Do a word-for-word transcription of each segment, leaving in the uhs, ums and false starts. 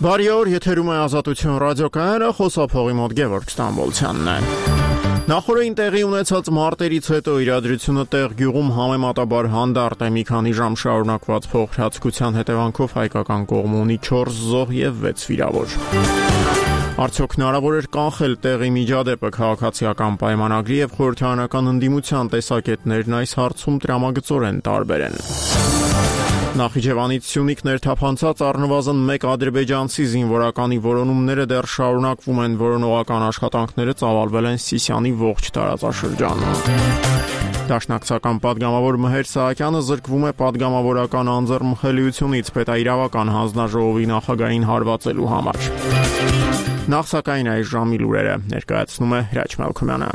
Բարի օր, եթերում է Ազատություն ռադիոկայանը, խոսափողի մոտ Գևորգ Ստամբոլցյանն է։ Նախորդին տեղի ունեցած մարտերից հետո իրադրությունը տեղ գյուղում համեմատաբար հանդարտ է, մի քանի ժամ շարունակված փոխհրացքության հետևանքով հայկական կողմը ունի չորս զոհ եւ վեց վիրավոր։ Արդյոք հնարավոր էր կանխել տեղի միջադեպը քաղաքացիական պայմանագրի եւ խորհրդարանական ընդդիմության տեսակետներն այս հարցում տրամագծորեն տարբեր են։ Նախիջևանից Սյունիք ներթափանցած առնվազն մեկ ադրբեջանցի զինվորականի որոնումները դեռ շարունակվում են, որոնողական աշխատանքները ծավալվել են Սիսիանի ողջ տարածաշրջանում։ Դաշնակցական պատգամավոր Մհեր Սահակյանը զրկվում է պատգամավորական անձեռնմխելիությունից պետաիրավական հանձնաժողովի նախագահին հարվածելու համար։ Նախ սակայն այս ժամի լուրերը ներկայացնում է Հրաչ Մալքոմյանը։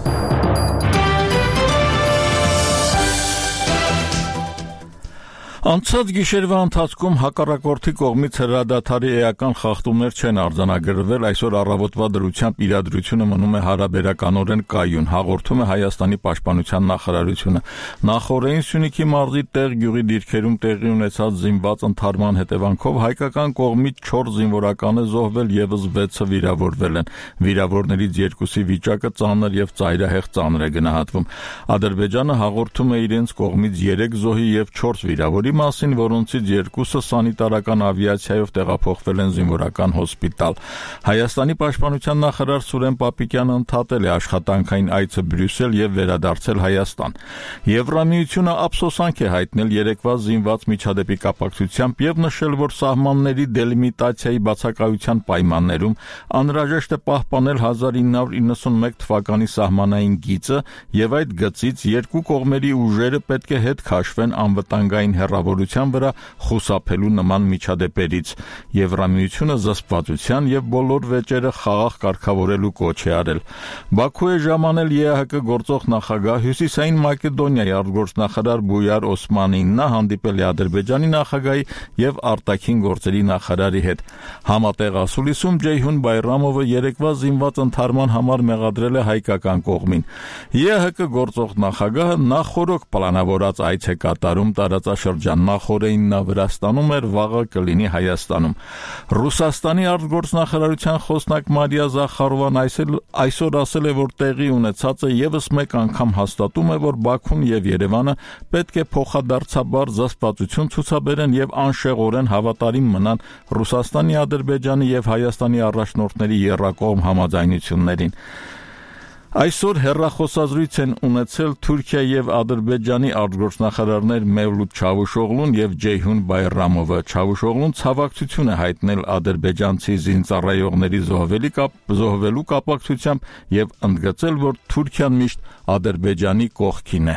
Անցած գիշերվա ընթացքում հակառակորդի կողմից հրադադարի էական խախտումներ չեն արձանագրվել, այսօր առավոտվա դրությամբ իրադրությունը մնում է հարաբերականորեն կայուն, հաղորդում է Հայաստանի պաշտպանության նախարարությունը։ Նախորդին Սյունիքի մարզի տեղ գյուղի դիրքերում տեղի ունեցած զինված ընդհարման հետևանքով հայկական կողմից չորս զինվորական է զոհվել, եւս վեցը վիրավորվել են։ Վիրավորներից երկուսի վիճակը ծանր եւ ծայրահեղ ծանր է գնահատվում։ Ադրբեջանը հաղորդում է իրենց կողմից երեք զոհի եւ չորս վիրավորի մասին, որոնցից երկուսը սանիտարական ավիացիայով տեղափոխվել են զինվորական հոսպիտալ։ Հայաստանի պաշտպանության նախարար Սուրեն Պապիկյանը ընդհատել է աշխատանքային այցը Բրյուսել եւ վերադարձել Հայաստան։ Եվրամիությունը ափսոսանք է հայտնել երեկվա զինված միջադեպի կապակցությամբ եւ նշել, որ սահմանների դելիմիտացիայի բացակայության պայմաններում անհրաժեշտ է պահպանել հազար ինը հարյուր իննսունմեկ թվականի սահմանային գիծը եւ այդ գծից երկու կողմերի ուժերը պետք է հետ քաշվեն անվտանգային հեռավորության վրա խուսափելու նման միջադեպերից։ Եվրամիությունը զսպվածության եւ բոլոր վեճերը խաղաղ կարգավորելու կոչ է արել։ Բաքու է ժամանել ԵԱՀԿ գործող նախագահ Հյուսիսային Մակեդոնիայի արտգործնախարար Բույար Օսմանին, նա հանդիպել է Ադրբեջանի նախագահի եւ արտաքին գործերի նախարարի հետ։ Համատեղ ասուլիսում Ջեյհուն Բայրամովը երեկվա զինված ընդհարման համար մեղադրել է հայկական կողմին։ ԵԱՀԿ գործող նախագահը նախորոք պլանավորած այց է կատարում տարածաշրջան, նախորդին նա Վրաստանում էր, վաղը կլինի Հայաստանում։ Ռուսաստանի արտգործնախարարության խոսնակ Մարիա Զախարովան այսօր ասել է, որ տեղի ունեցածը եւս մեկ անգամ հաստատում է, որ Բաքուն եւ Երևանը պետք է փոխադարձաբար զսպվածություն ցուցաբերեն եւ անշեղորեն հավատարիմ մնան Ռուսաստանի, Ադրբեջանի եւ Հայաստանի առաջնորդների եռակողմ համաձայնություններին։ Այսօր հեռախոսազրույց են ունեցել Թուրքիա եւ Ադրբեջանի արտգործնախարարներ Մևլութ Չավուշօղլուն եւ Ջեյհուն Բայրամովը։ Չավուշօղլուն ցավակցություն է հայտնել ադրբեջանցի զինծառայողների զոհվելի կապ զոհվելու կապակցությամբ եւ ընդգծել, որ Թուրքիան միշտ Ադրբեջանի կողքին է։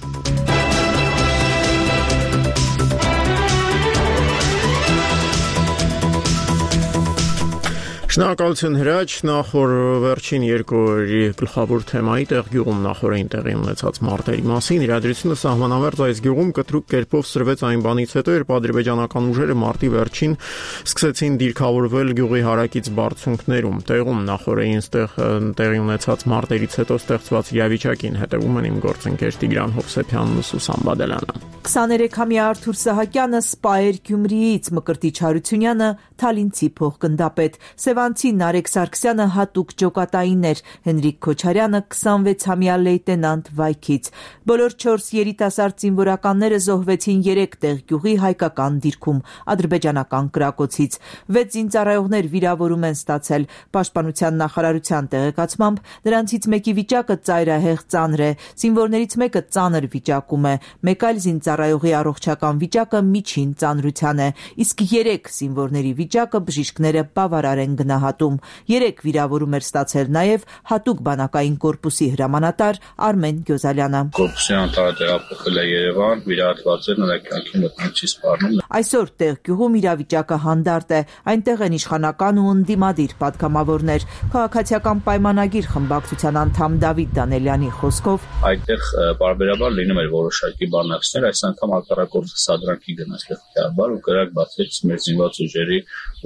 Շնորհակալություն Հրաչ, նախոր վերջին երկու օրերի գլխավոր թեմայի տեղ գյուղում նախորդին տեղի ունեցած մարտերի մասին իրադրությունը սահմանամերձ այս գյուղում կտրուկ կերպով սրվեց այն բանից հետո, երբ ադրբեջանական ուժերը մարտի վերջին սկսեցին դիրքավորվել գյուղի հարակից բարձունքներում։ Տեղում նախորդին տեղի ունեցած մարտերից հետո ստեղծված իրավիճակին հետևում են իմ գործընկեր Տիգրան Հովսեփյանն ու Սուսան Բադելյանը։ քսաներեքամյա Արթուր Սահակյանը Սպայեր Գյումրիից, Մկրտիչ Հարությունյանը Թալինցի փոխգնդապետ, Սևանցի Նարեկ Սարգսյանը հատուկ ջոկատային էր, Հենրիկ Քոչարյանը քսանվեցամյա լեյտենանտ Վայքից։ Բոլոր չորս երիտասարդ զինվորականները զոհվեցին երեք տեղ գյուղի հայկական դիրքում ադրբեջանական կրակոցից։ Վեց զինծառայողներ վիրավորում են ստացել։ Պաշտպանության նախարարության տեղեկացմամբ նրանցից մեկի վիճակը ծայրահեղ ծանր է, զինվորներից մեկը ծանր վիճակում է, մեկ այլ զինծառայողի առողջական վիճակը միջին ծանրության է, իսկ երեք զինվորների վիճակը բժիշկները բավարար են գնահատում։ Երեք վիրավորում էր ստացել նաև հատուկ բանակային կորպուսի հրամանատար Արմեն Գյոզալյանը։ Կորպուսի անդամը տեղափոխել է Երևան, վիրահատված էր, նրա կյանքի մտնում չի սպառնում։ Այսօր տեղ գյուղում իրավիճակը հանդարտ է, այնտեղ են իշխանական ու ընդդիմադիր պատգամավորներ։ Քաղաքացիական պայմանագիր խմբակցության անդամ Դավիթ Դանելյանի խոսքով այդտեղ բարբերաբար լինում էր որոշակի բանակցներ, այս անգամ հակառակորդը սադրանքի գնաց լեգիտարբար ու կրակ բացեց մեր զինված ուժերի ուղղությամբ։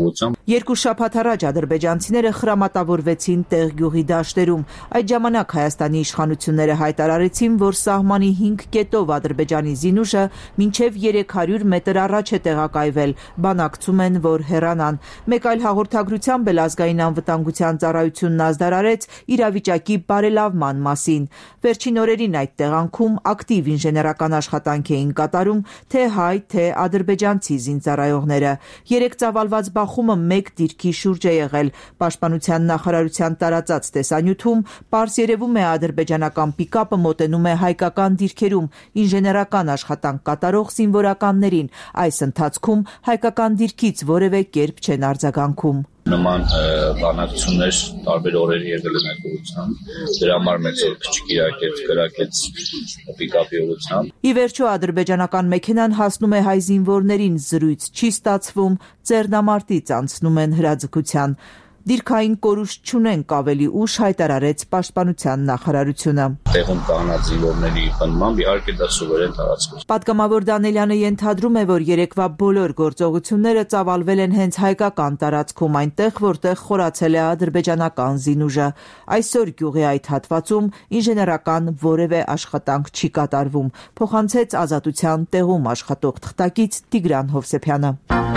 Երկու շաբաթ առաջ ադրբեջանցիները խրամատավորվեցին տեղ գյուղի դաշտերում։ Այդ ժամանակ Հայաստանի իշխանությունները հայտարարեցին, որ սահմանի հինգ կետով Ադրբեջանի զինուժը մինչև երեք հարյուր մետր առաջ է տեղակայվել, բանակցում են, որ հեռանան։ Մեկ այլ հաղորդագրությամբ էլ ազգային անվտանգության ծառայությունն ազդարարեց իրավիճակի բարելավման մասին։ Վերջին օրերին այդ տեղանքում ակտիվ ինժեներական աշխատանք էին կատարում թե հայ, թե ադրբեջանցի զինծառայողները։ Երեք ծավալված բախումը մեկ դիրքի շուրջ է եղել։ Պաշտպանության նախարարության տարածած տեսանյութում պարզ երևում է ադրբեջանական պիկապը մոտենում է հայկական դիրքերում ինժեներական աշխատանք կատարող զինվորականներին։ Այս ընթացքում հայկական դիրքից որևէ կերպ չեն արձագանքում։ Նման բանակցություններ տարբեր օրերի եղել են այդ ուղղությամբ, դրա համար մեծ օր չկիրակեց, գրակեց պիկապի ուղղությամբ։ Ի վերջո ադրբեջանական մեքենան հասնում է հայ զինվորներին, զրույց չի ստացվում, ձեռնամարտից անցնում են հրաձգության։ Դիրքային կորուստ չունենք, ավելի ուշ հայտարարեց պաշտպանության նախարարությունը։ Տեղում կանած զինվորների բնմամբ իհարկե դա սուվերեն տարածք է։ Պատգամավոր Դանելյանը ենթադրում է, որ երեկվա բոլոր գործողությունները ծավալվել են հենց հայկական տարածքում, այնտեղ, որտեղ խորացել է ադրբեջանական զինուժը։ Այսօր գյուղի այդ հատվածում ինժեներական որևէ աշխատանք չի կատարվում, փոխանցեց Ազատության տեղում աշխատող թղթակից Տիգրան Հովսեփյանը։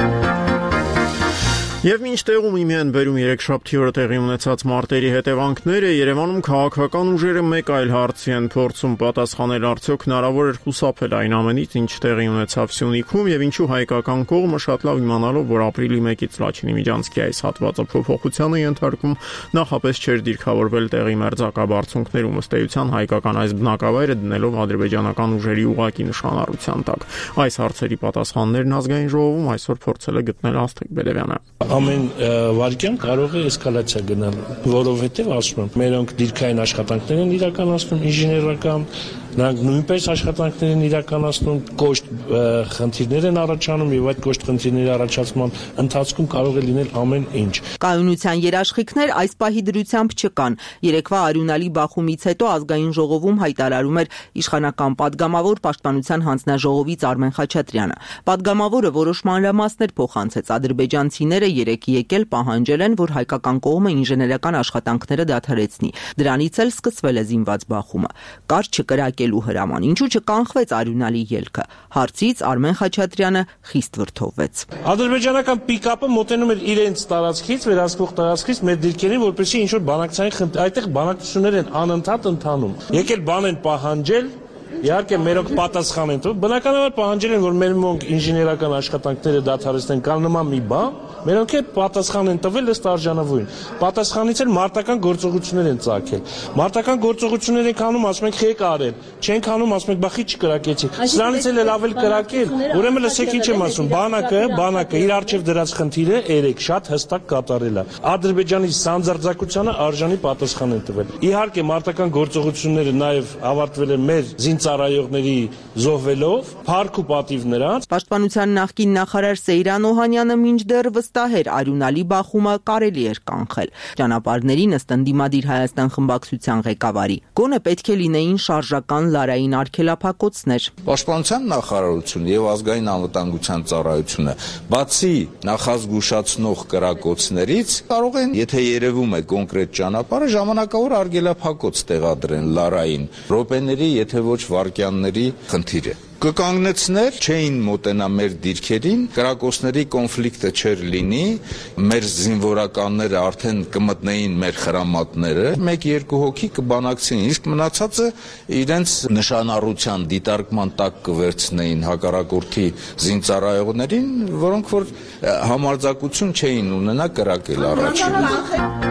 Եվ մինչ տեղում իմի են բերում երեքշաբթի օրը տեղի ունեցած մարտերի հետևանքները, Երևանում քաղաքական ուժերը մեկ այլ հարցի են փորձում պատասխանել, արդյոք հնարավոր էր խուսափել այն ամենից, ինչ տեղի ունեցավ Սյունիքում, եւ ինչու հայկական կողմը շատ լավ իմանալով, որ ապրիլի մեկից Լաչինի միջանցքի այս հատվածը փոփոխության է ենթարկվում, նախապես չէր դիրքավորվել տեղի մերձակաբարձունքներում, ըստ էության հայկական այս բնակավայրը դնելով ադրբեջանական ուժերի ուղղակի նշանառության տակ։ Այս հարցերի պատասխաններն ազգային ժողովում այսօր փորձել է գտնել Աստղիկ Բերևյանը։ Ամեն վարքյան կարող է էսկալացիա գնալ, որովհետև ասում եմ, մերոնք դիրքային աշխատանքներ են իրականացնում, ինժեներական, նրանք նույնպես աշխատանքներ են իրականացնում, կոշտ խնդիրներ են առաջանում եւ այդ կոշտ խնդիրների առաջացման ընթացքում կարող է լինել ամեն ինչ։ Կայունության երաշխիքներ այս պահի դրությամբ չկան։ Երեկվա արյունալի բախումից հետո ազգային ժողովում հայտարարում էր իշխանական падգամավոր պաշտպանության հանձնաժողովից Արմեն Խաչատրյանը։ Падգամավորը որոշ մանրամասներ փոխանցեց, ադրբեջանցիները երեկ եկել պահանջել են, որ հայկական կողմը ինժեներական աշխատանքները դադարեցնի։ Դրանից էլ սկսվել է զինված բախումը։ Կար չկրակելու հրաման, ինչու չկանխվեց արյունալի ելքը։ Հարցից Արմեն Խաչատրյանը խիստ վրդովվեց։ Ադրբեջանական պիկապը մոտենում էր իրենց տարածքից, վերահսկող տարածքից մեր դիրքերին, որպեսզի ինչ որ բանակցային խնդիր, այդտեղ բանակցություններ են անընդհատ ընթանում։ Եկել բան են պահանջել, իհարկե մերոնք պատասխան են տվել, բնականաբար պահանջել են, որ մեր մոնք ինժեներական աշխատանքները դադարեցնեն կամ նման մի բան, մերոնք էլ պատասխան են տվել ըստ արժանավորին։ Պատասխանից էլ մարտական գործողություններ են ծագել։ Մարտական գործողություններ են անում, ասում ենք խեք արել, չենք անում, ասում ենք բախի չկրակեցի։ Սրանից էլ ավել կրակել, ուրեմն լսեք ինչ եմ ասում, բանակը, բանակը իր արժև դրած խնդիրը երեք շատ հստակ կատարել է։ Ադրբեջանի սանձարձակությանը արժանի պատասխան են տվել։ Իհարկե մարտական գործողությունները նաև ավարտվել են մեր զինծառայողների զոհվելով, փառք ու պատիվ նրանց։ Պաշտպանության նախկին նախարար Սեյրան Օհանյանը մինչդեռ վստահ էր արյունալի բախումը կարելի էր կանխել։ Ճանապարհներին ըստ ընդդիմադիր Հայաստան խմբակցության ղեկավարի գոնե պետք է լինեին շարժական լարային արգելափակոցներ։ Պաշտպանության նախարարությունը եւ ազգային անվտանգության ծառայությունը բացի նախազգուշացնող կրակոցներից կարող են, եթե երևում է կոնկրետ ճանապարհը, ժամանակավոր արգելափակոց տեղադրեն լարային ռոպեների, եթե ոչ վարկյանների խնդիրը կկանգնեցներ, չէին մոտենա մեր դիրքերին, կրակոցների կոնֆլիկտը չէր լինի, մեր զինվորականները արդեն կմտնեին մեր խրամատները, մեկ-երկու հոգի կբանակցեին, իսկ մնացածը իրենց նշանառության դիտարկման տակ կվերցնեին հակառակորդի զինծառայողներին, որոնք որ համարձակություն չէին ունենա կրակել առաջին։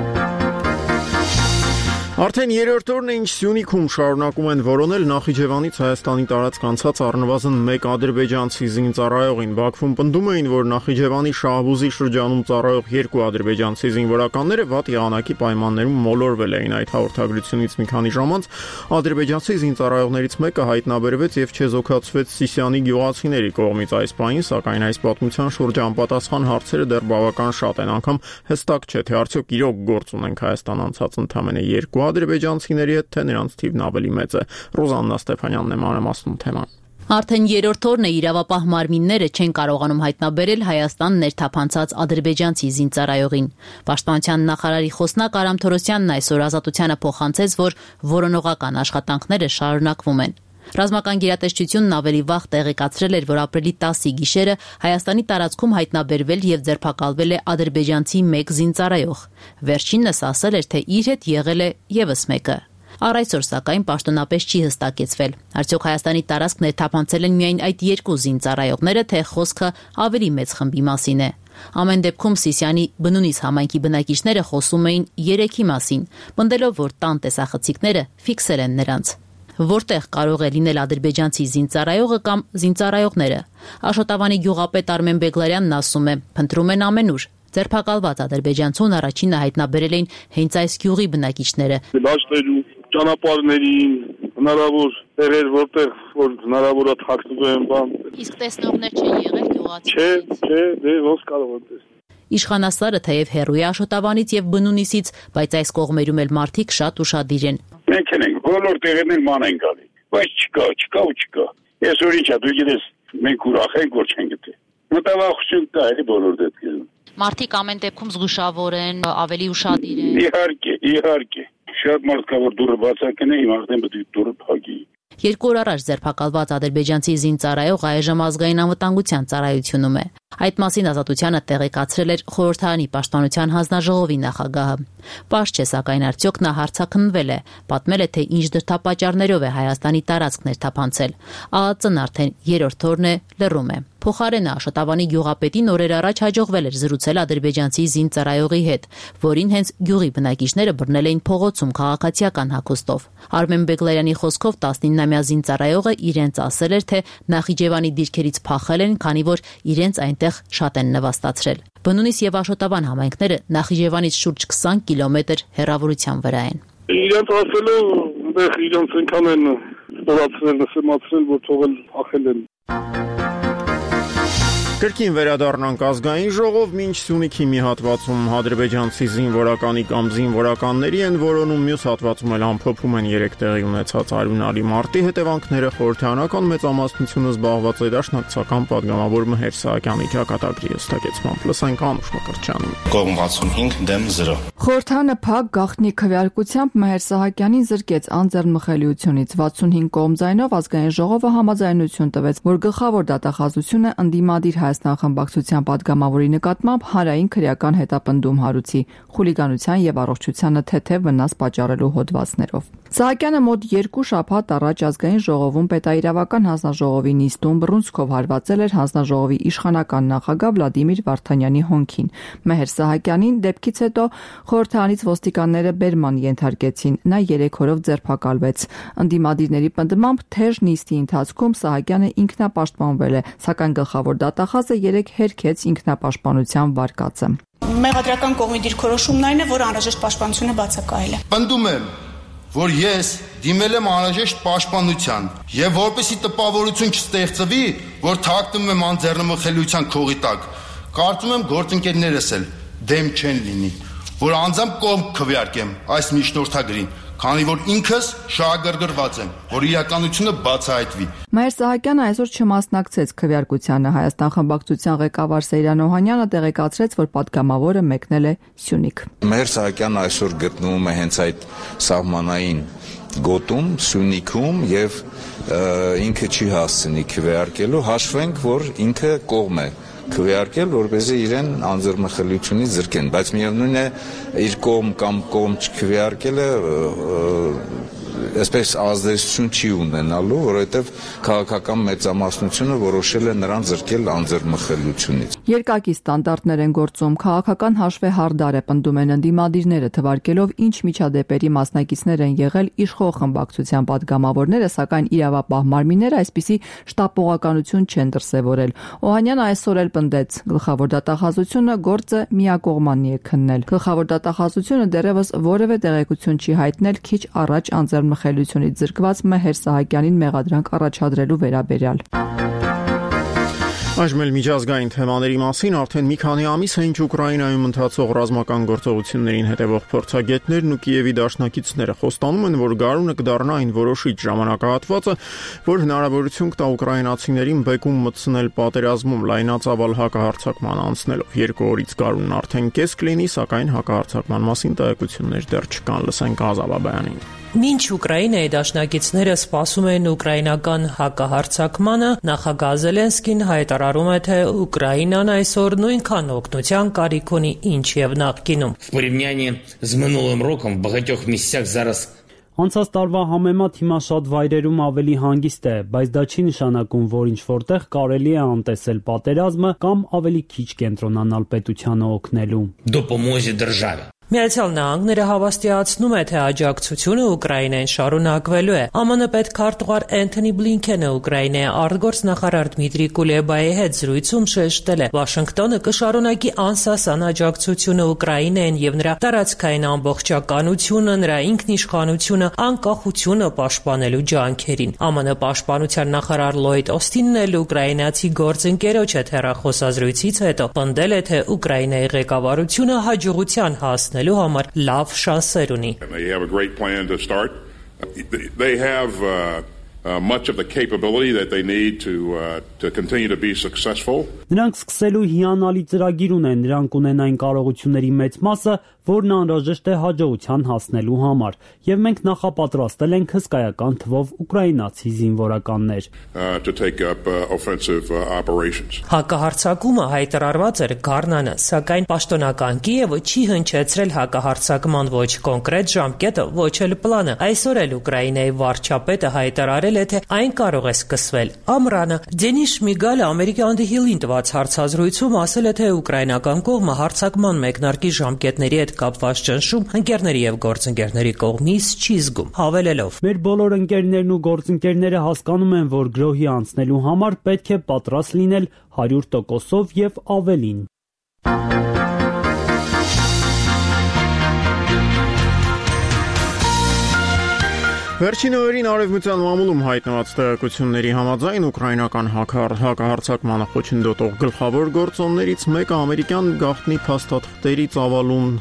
Արդեն երրորդ օրն է, ինչ Սյունիքում շարունակում են որոնել Նախիջևանից Հայաստանի տարածք անցած առնվազն մեկ ադրբեջանցի զինծառայողին։ Բաքվում պնդում էին, որ Նախիջևանի Շահբուզի շրջանում ծառայող երկու ադրբեջանցի զինվորականները վատ եղանակի պայմաններում մոլորվել էին։ Այդ հաղորդագրությունից մի քանի ժամ անց ադրբեջանցի զինծառայողներից մեկը հայտնաբերվեց եւ չեզոքացվեց Սիսիանի գյուղացիների կողմից։ Այս պահին, սակայն, այս պատմության շուրջ անպատասխան հարցերը դեռ բավական շատ են, անգամ հստակ չէ, թե արդյոք իրոք գործ ունենք Հայաստան անցած ընդամենը երկու ադրբեջանցիների հետ, թե նրանց թիվն ավելի մեծ է։ Ռոզաննա Ստեփանյանն է մանրամասնում թեման։ Արդեն երրորդ օրն է իրավապահ մարմինները չեն կարողանում հայտնաբերել Հայաստան ներթափանցած ադրբեջանցի զինծառայողին։ Պաշտպանության նախարարի խոսնակ Արամ Թորոսյանն այսօր Ազատությանը փոխանցեց, որ որոնողական աշխատանքները շարունակվում են։ Ռազմական գերատեսչությունն ավելի վաղ տեղեկացրել էր, որ ապրիլի տասի գիշերը Հայաստանի տարածքում հայտնաբերվել եւ ձերբակալվել է ադրբեջանցի մեկ զինծառայող։ Վերջինս ասել էր, թե իր հետ եղել է եւս մեկը։ Առ այսօր սակայն պաշտոնապես չի հստակեցվել։ Արդյոք Հայաստանի տարածք ներթափանցել են միայն այդ երկու զինծառայողները, թե խոսքը ավելի մեծ խմբի մասին է։ Ամեն դեպքում Սիսիանի բնունից համայնքի բնակիչները խոսում էին երեքի մասին, պնդելով, որ տան տեսախցիկները ֆիքսել են նրանց։ Որտեղ կարող է լինել ադրբեջանցի զինծառայողը կամ զինծառայողները։ Աշոտավանի գյուղապետ Արմեն Բեգլարյանն ասում է, փնտրում են ամենուր։ Ձերբակալված ադրբեջանցուն առաջինը հայտնաբերել էին հենց այս գյուղի բնակիչները։ Դաշտերու, ճանապարհներին, հնարավոր տեղեր, որտեղ որ հնարավոր է թաքնվում են բան։ Իսկ տեսնողներ չեն եղել գյուղացի։ Չէ, չէ, դե ոնց կարող են տեսնել։ Իշխանասարը թեև հեռու է Աշոտավանից եւ Բնունիսից, բայց այս կողմերում էլ մարդիկ շատ ուշադիր են։ Մենք ենք բոլոր տեղերն էլ ման են գալի, բայց չկա, չկա ու չկա։ Այսօր ինչա դու գիտես, մենք ուրախ ենք, որ չեն գտել։ Մտավախություն կա էլի բոլոր դեպքերում։ Մարդիկ ամեն դեպքում զգուշավոր են, ավելի ուշադիր են։ Իհարկե, իհարկե։ Շատ մարդ կա, որ դուրը բացակն է, հիմա արդեն պետք է դուրը փակի։ Երկու օր առաջ ձերբակալված ադրբեջանցի զինծառայող այժմ ազգային անվտանգության ծառայությունում է։ Այդ մասին Ազատությանը տեղեկացրել էր Խորհրդարանի պաշտպանության հանձնաժողովի նախագահը։ Պարզ չէ, սակայն արդյոք նա հարցաքննվել է, պատմել է, թե ինչ դրդապատճառներով է Հայաստանի տարածք ներթափանցել։ ԱԱԾ-ն արդեն երրորդ օրն է լռում է։ Փոխարենը Աշոտավանի գյուղապետին օրեր առաջ հաջողվել էր զրուցել ադրբեջանցի զինծառայողի հետ, որին հենց գյուղի բնակիչները բռնել էին փողոցում քաղաքացիական հագուստով։ Արմեն Բեգլարյանի խոսքով տասնինամյա զինծառայողը իրենց ասել էր, թե Նախիջևանի դիրքերից փախել են, քանի որ իրենց այնտեղ շատ են նվաստացրել։ Բնունիս եւ Աշոտավան համայնքները Նախիջևանից շուրջ քսան կիլոմետր հեռավորության վրա են։ Իրենց ասելով, այնտեղ իրենց այնքան են ստորացրել, նսեմացրել, որ թողել փախել են։ Կրկին վերադառնանք ազգային ժողով, մինչ Սյունիքի մի հատվածում ադրբեջանցի զինվորականի կամ զինվորականների են որոնում, մյուս հատվածում էլ ամփոփում են երեք տեղի ունեցած արյունալի մարտի հետևանքները։ Խորհրդարանական մեծամասնությունը զբաղված է դաշնակցական պատգամավոր Մհեր Սահակյանի ճակատագրի հստակեցմամբ։ Լսենք Անուշ Մկրտչյանին։ Կողմ վաթսունհինգ դեմ զրո։ Խորհրդարանը փակ գաղտնի քվեարկությամբ Մհեր Սահակյանին զրկեց անձեռնմխելիությունից։ վաթսունհինգ կողմ ձայնով ազգային ժողովը համաձայնություն տվեց, որ գլխավոր դատախազությունը ընդդիմադիր Հայաստան խմբակցության պատգամավորի նկատմամբ հանրային քրեական հետապնդում հարուցի խուլիգանության եւ առողջությանը թեթև վնաս պատճառելու հոդվածներով։ Սահակյանը մոտ երկու շաբաթ առաջ ազգային ժողովում պետաիրավական հանձնաժողովի նիստում բռունցքով հարվածել էր հանձնաժողովի իշխանական նախագահ Վլադիմիր Վարդանյանի հոնքին։ Մհեր Սահակյանին դեպքից հետո խորհրդարանից ոստիկանները բերման ենթարկեցին։ Նա երեք օրով ձերբակալվեց։ Ընդդիմադիրների պնդմամբ թեժ նիստի ընթացքում Սահակյանը ինքնապաշտպանվել է, սակայն գլխավոր դատախազը երեք հերքեց ինքնապաշտպանության վարկածը։ Մեղադրական կողմի դիրքորոշումն այն է, որ անհրաժեշտ պաշտպանությունը բացակայել է։ Պնդում եմ, որ ես դիմել եմ անհրաժեշտ պաշտպանության եւ որպեսի տպավորություն չստեղծվի, որ թաքնվում եմ անձեռնմխելիության քողի տակ, կարծում եմ գործընկերներս էլ դեմ չեն լինի, որ անձամբ կողմ քվեարկեմ այս միջնորդագրին, քանի որ ինքս շահագրգռված եմ, որ իրականությունը բացահայտվի։ Մհեր Սահակյանը այսօր չմասնակցեց քվեարկությանը։ Հայաստան խմբակցության ղեկավար Սեյրան Օհանյանը տեղեկացրեց, որ պատգամավորը մեկնել է Սյունիք։ Մհեր Սահակյանը այսօր գտնվում է հենց այդ սահմանային գոտում, Սյունիքում եւ ինքը չի հասցնի քվեարկելու, հաշվենք, որ ինքը կողմ է քվեարկել, որպեսզի իրեն անձեռնմխելիությունից զրկեն, բայց միևնույն է իր կողմ կամ կողմ չքվեարկելը այսպես ազդեցություն չի ունենալու, որովհետև քաղաքական մեծամասնությունը որոշել է նրան զրկել անձեռնմխելիությունից։ Երկակի ստանդարտներ են գործում, քաղաքական հաշվեհարդար է, պնդում են ընդդիմադիրները, թվարկելով ինչ միջադեպերի մասնակիցներ են եղել իշխող խմբակցության պատգամավորները, սակայն իրավապահ մարմինները այսպիսի շտապողականություն չեն դրսևորել։ Օհանյանը այսօր էլ պնդեց, գլխավոր դատախազությունը գործը միակողմանի է քննել։ Գլխավոր դատախազությունը դեռևս որևէ տեղեկություն չի հայտնել քիչ առաջ անձեռնմխելիությունից զրկված Մհեր Սահակյանին մեղադրանք առաջադրելու վերաբերյալ։ Այժմ էլ միջազգային թեմաների մասին արդեն մի քանի ամիս է ինչ Ուկրաինայում ընթացող ռազմական գործողություններին հետևող փորձագետներն ու Կիևի դաշնակիցները խոստանում են, որ գարունը կդառնա այն որոշիչ ժամանակահատվածը, որ հնարավորություն կտա ուկրաինացիներին բեկում մտցնել պատերազմում լայնածավալ հակահարձակման անցնելով։ Երկու օրից գարունն արդեն կես կլինի, սակայն հակահարձակման մասին տեղեկություններ դեռ չկան, լսենք Ազավաբյանին։ Մինչ Ուկրաինայի դաշնակիցները սպասում են ուկրաինական հակահարձակմանը, նախագահ Զելենսկին հայտարարում է, թե Ուկրաինան այսօր նույնքան օգնության կարիք ունի, ինչ եւ նախկինում։ В порівнянні з минулим роком в багатьох місцях зараз Անցած տարվա համեմատ հիմա շատ вայրերում ավելի հանգիստ է, բայց դա չի նշանակում, որ ինչ որտեղ կարելի է անտեսել պատերազմը կամ ավելի քիչ կենտրոնանալ պետությանը օգնելու։ Допомозі державі. Միացյալ Նահանգները հավաստիացնում է, թե աջակցությունը Ուկրաինային շարունակվելու է։ ԱՄՆ պետքարտուղար Էնթոնի Բլինքենը Ուկրաինայի արտգործնախարար Դմիտրի Կուլեբայի հետ զրույցում շեշտել է, Վաշինգտոնը կշարունակի անսասան աջակցությունը Ուկրաինային եւ նրա տարածքային ամբողջականությունը, նրա ինքնիշխանությունը, անկախությունը պաշտպանելու ջանքերին։ ԱՄՆ պաշտպանության նախարար Լոյդ Օստինն էլ ուկրաինացի գործընկերոջ հետ հեռախոսազրույցից հետո պնդել է, թե Ուկրաինայի ղեկավարությունը հաջողության հաս համար լավ շանսեր ունի։ They have a great plan to start. They have uh, uh, much of the capability that they need to uh, to continue to be successful. Նրանք սկսելու հիանալի ծրագիր ունեն, նրանք ունեն այն կարողությունների մեծ մասը, որն անհրաժեշտ է հաջողության հասնելու համար, եւ մենք նախապատրաստել ենք հսկայական թվով ուկրաինացի զինվորականներ։ Uh, to take up uh, offensive uh, operations. Հակահարձակումը հայտարարված էր Գառնանը, սակայն պաշտոնական Կիևը չի հնչեցրել հակահարձակման ոչ կոնկրետ ժամկետը, ոչ էլ պլանը։ Այսօր էլ Ուկրաինայի վարչապետը հայտարարել է, թե այն կարող է սկսվել։ Ամռանը Դենիս Շմիգալը ամերիկյան The Hill-ին տված հարցազրույցում ասել է, թե ուկրաինական կողմը հարձակման մեկնարկի ժամկետների հետ կապված ճնշում ընկերների եւ գործընկերների կողմից չի զգում, հավելելով. Մեր բոլոր ընկերներն ու գործընկերները հասկանում են, որ գրոհի անցնելու համար պետք է պատրաստ լինել հարյուր տոկոսով եւ ավելին։ Վերջին օրերին Արևմտյան մամուլում հայտնված տեղեկությունների համաձայն ուկրաինական հակահարձակմանը խոչընդոտող գլխավոր գործոններից մեկը ամերիկյան գաղտնի փաստաթղթերի ծավալուն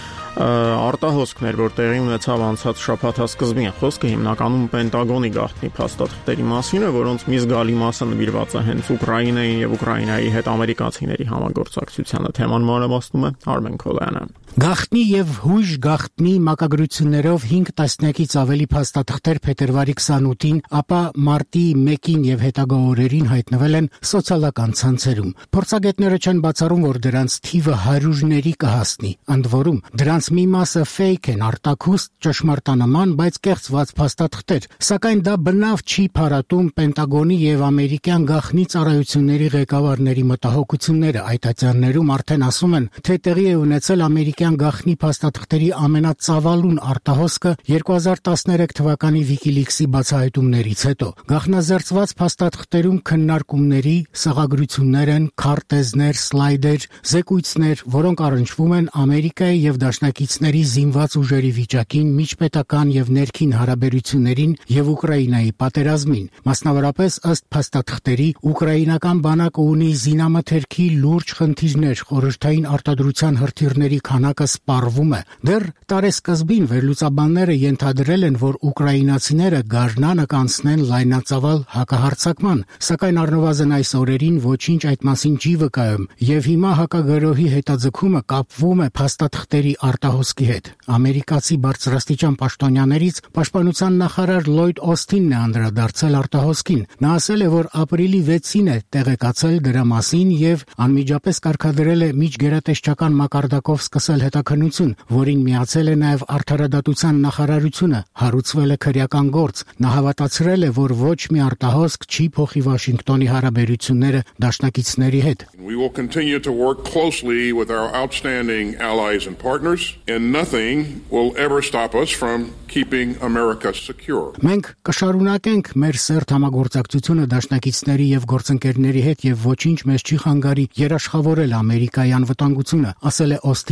արտահոսքներ, որ տեղի ունեցավ անցած շաբաթասկզբին։ Խոսքը հիմնականում Պենտագոնի գաղտնի փաստաթղթերի մասին է, որոնց մի զգալի մասը նվիրված է հենց Ուկրաինային եւ Ուկրաինայի հետ ամերիկացիների համագործակցությանը։ Թեման մանրամասնում է Արմեն Քոլյանը։ Գաղտնի եւ հույժ գաղտնի մակագրություններով հինգ տասնյակից ավելի փաստաթղթեր փետրվարի քսանութին, ապա մարտի մեկին եւ հետագա օրերին հայտնվել են սոցիալական ցանցերում։ Փորձագետները չեն բացառում, որ դրանց թիվը հարյուրների կհասնի։ Ընդ որում, դրանց մի մասը ֆեյք են, արտաքուստ, ճշմարտանման, բայց կեղծված փաստաթղթեր, սակայն դա բնավ չի փարատում Պենտագոնի եւ ամերիկյան գաղտնի ծառայությունների ղեկավարների մտահոգությունները։ Այդ ատյաններում արդեն ասում են, թե տեղի է ունեցել ամերիկյան գաղտնի փաստաթղթերի ամենածավալուն արտահոսքը երկու հազար տասներեք թվականի WikiLeaks-ի բացահայտումներից հետո։ Գաղտնազերծված փաստաթղթերում քննարկումների, սղագրություններ են, քարտեզներ, սլայդեր, զեկույցներ, որոնք առնչվում են Ամերիկայի եւ դաշնակիցների զինված ուժերի վիճակին, միջպետական եւ ներքին հարաբերություններին եւ Ուկրաինայի պատերազմին։ Մասնավորապես ըստ փաստաթղթերի, ուկրաինական բանակը ունի զինամթերքի լուրջ խնդիրներ, խորհրդային արտադրության հրթիռների քանակը սպառվում է։ Դեռ տարեսկզբին վերլուծաբանները ենթադրել են, որ ուկրաինացիները Գառնանը կանցնեն լայնածավալ հակահարձակման, սակայն առնվազն այս օրերին ոչինչ այդ մասին չի վկայում, եւ հիմա հակագրոհի հետաձգումը կապվում է փաստաթղթերի արտահոսքի հետ։ Ամերիկացի բարձրաստիճան պաշտոնյաներից պաշտպանության նախարար Լոյդ Օստինն է անդրադարձել արտահոսքին։ Նա ասել է, որ ապրիլի վեցին է տեղեկացել դրա մասին եւ անմիջապես կարգադրել է միջգերատեսչական մակարդակով սկսել հետաքննություն, որին միացել է նաև Արդարադատության նախարարությունը, հարուցվել է քրեական գործ։ Նա հավատացրել է, որ ոչ մի արտահոսք չի փոխի Վաշինգտոնի հարաբերությունները դաշնակիցների հետ։ We will continue to work closely with our outstanding allies and partners, and nothing will ever stop us from keeping America secure. Մենք կշարունակենք մեր սերտ համագործակցությունը դաշնակիցների եւ գործընկերների հետ եւ ոչինչ մեզ չի խանգարի երաշխավորել Ամերիկայի անվտանգությունը, ասել է Օստինը։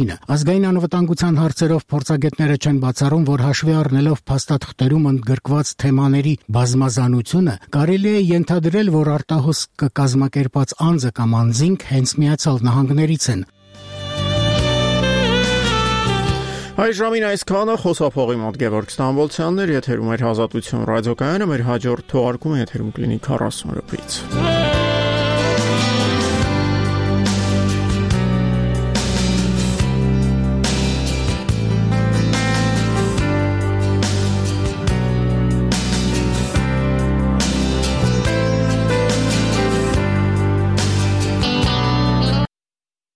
Ազգային անվտանգության հարցերով փորձագետները չեն բացառում, որ հաշվի առնելով փաստաթղթերում ընդգրկված թեմաների բազմազանությունը, կարելի է ենթադրել, որ արտահոսք կկազմակերպած անձը կամ անձինք հենց Միացյալ Նահանգներից են։ Այս ժամին այսքանը, խոսափողի մոտ Գևորգ Ստամբոլցյանն էր, եթերում էր Ազատություն ռադիոկայանը, մեր հաջորդ թողարկումը եթերում կլինի քառասուն րոպեից։